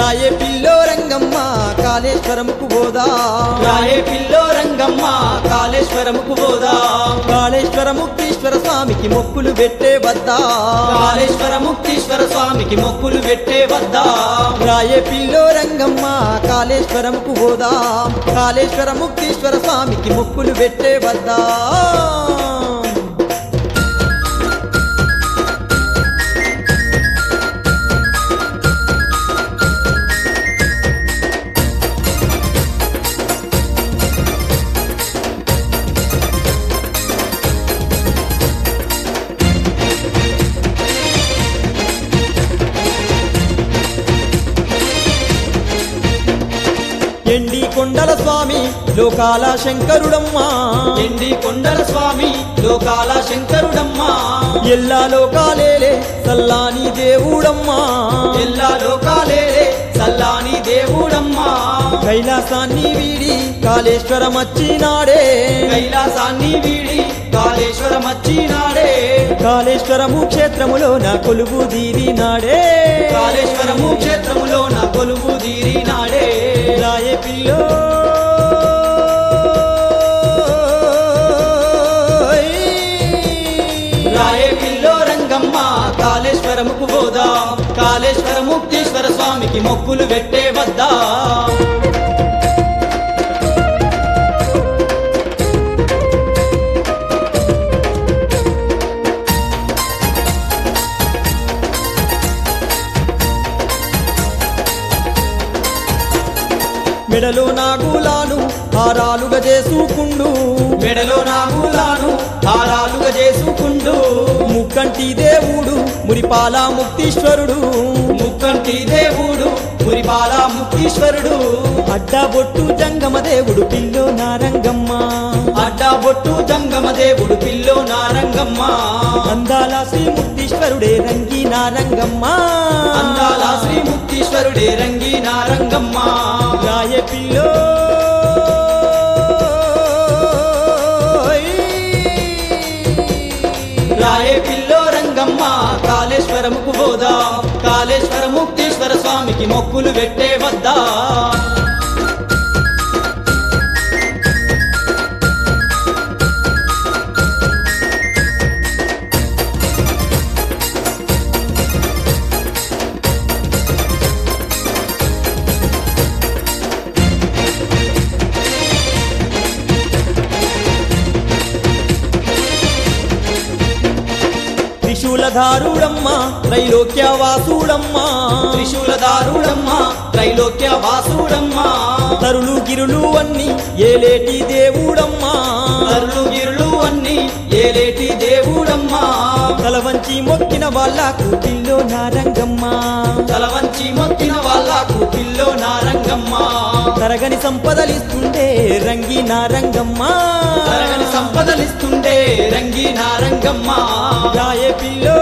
రాయే పిల్లో రంగమ్మ కాళేశ్వరముకు పోదా రాయే పిల్లో రంగమ్మ కాళేశ్వరముకు పోదా కాళేశ్వర ముక్తీశ్వర స్వామికి మొక్కులు పెట్టే వద్దా కాళేశ్వర ముక్తీశ్వర స్వామికి మొక్కులు పెట్టే వద్దా రాయే పిల్లో రంగమ్మ కాళేశ్వరముకు పోదా కాళేశ్వర ముక్తీశ్వర స్వామికి మొక్కులు పెట్టే వద్దా ఎండి కొండల స్వామి లోకాల శంకరుడమ్మా ఎండి కొండల స్వామి లోకాల శంకరుడమ్మా ఎల్లా లోకాలేలే సల్లాని దేవుడమ్మా ఎల్లా లోకాలేలే సల్లాని దేవుడమ్మా కైలాసాన్ని వీడి కాళేశ్వరమచ్చినాడే కైలాసాన్ని వీడి కాళేశ్వరమచ్చినాడే కాళేశ్వరము క్షేత్రములో నా కొలువు దీరినాడే కాళేశ్వరము క్షేత్రములో నా కొలువు దీరినాడే రాయే పిల్లో రాయే పిల్లో రంగమ్మ కాళేశ్వరముకు పోదా కాళేశ్వర ముక్తీశ్వర స్వామికి మొక్కులు పెట్టే వద్దా మెడలో నాగులాను హారాలుగా చేసుకుండు మెడలో నాగులాను హారాలుగా చేసుకుండు ముక్కంటి దేవుడు మురిపాల ముక్తీశ్వరుడు ముక్కంటి దేవుడు మురిపాల ముక్తీశ్వరుడు అడ్డబొట్టు జంగమ దేవుడు పిల్లో నారంగమ్మ అడ్డబొట్టు జంగమ దేవుడు పిల్లో నారంగమ్మ అందాల శ్రీ ముక్తీశ్వరుడే రంగి నారంగమ్మ అందాల శ్రీ ముక్తీశ్వరుడే రంగి నారంగమ్మ రాయే పిల్లో రాయే పిల్లో రంగమ్మ కాళేశ్వరముకు పోదా కాళేశ్వర ముక్తీశ్వర స్వామికి మొక్కులు పెట్టే వద్దా త్రిశూలధారుడమ్మ త్రైలోక్యవాసుడమ్మ త్రిశూలధారుడమ్మ త్రైలోక్య వాసుడమ్మ తరులు గిరులు అన్ని ఏలేటి దేవుడమ్మా తరులు గిరులు అన్ని ఏలేటి దేవుడమ్మా తల వంచి మొక్కిన వాళ్ళకు పిల్లో నారంగమ్మ తల వంచి మొక్కిన వాళ్ళకు పిల్లో నారంగమ్మ తరగని సంపదలిస్తుండే రంగి నారంగమ్మ తరగని సంపదలిస్తుండే రంగి నారంగమ్మ రాయే పిల్లో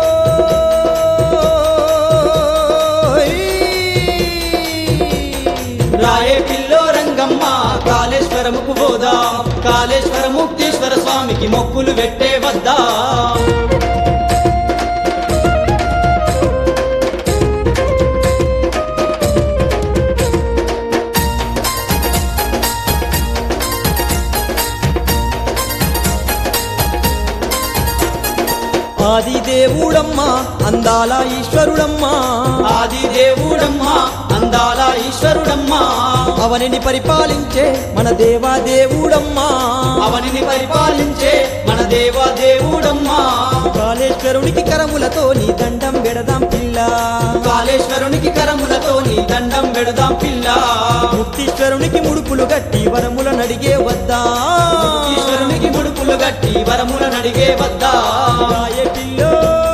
రాయే పిల్లో రంగమ్మ కాళేశ్వరముకు పోదా కాళేశ్వర ముక్తీశ్వర స్వామికి మొక్కులు పెట్టే వద్దా ఆది దేవుడమ్మ అందాల ఈశ్వరుడమ్మా ఆది దేవుడమ్మా అందాల ఈశ్వరుడమ్మా అవనిని పరిపాలించే మన దేవా దేవుడమ్మా అవనిని పరిపాలించే మన దేవా దేవుడమ్మా కాళేశ్వరునికి కరములతో నీ దండం పెడదాం పిల్ల కాళేశ్వరునికి కరములతో నీ దండం పెడదాం పిల్ల ముక్తీశ్వరునికి ముడుపులు గట్టి వరముల నడిగే వద్దా ఈశ్వరునికి ముడుపులు గట్టి వరముల నడిగే వద్దా రాయే పిల్లో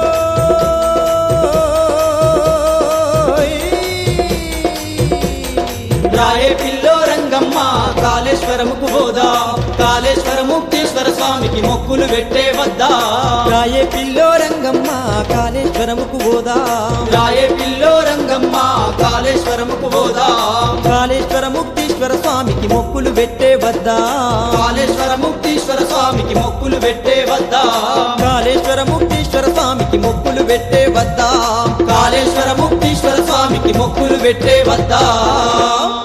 రాయే పిల్లో రంగమ్మ కాళేశ్వరముకు పోదా కాళేశ్వర ముక్తీశ్వర స్వామికి మొక్కులు పెట్టే వద్దా రాయే పిల్లో రంగమ్మ కాళేశ్వరముకు పోదా రాయే పిల్లో రంగమ్మ కాళేశ్వరముకు పోదా కాళేశ్వర ముక్తీశ్వర స్వామికి మొక్కులు పెట్టే వద్దా కాళేశ్వర ముక్తీశ్వర స్వామికి మొక్కులు పెట్టే వద్దా కాళేశ్వర ముక్తీశ్వర స్వామికి మొక్కులు పెట్టే వద్దా కాళేశ్వర ముక్తీశ్వర స్వామి స్వామికి మొక్కులు పెట్టే వద్దా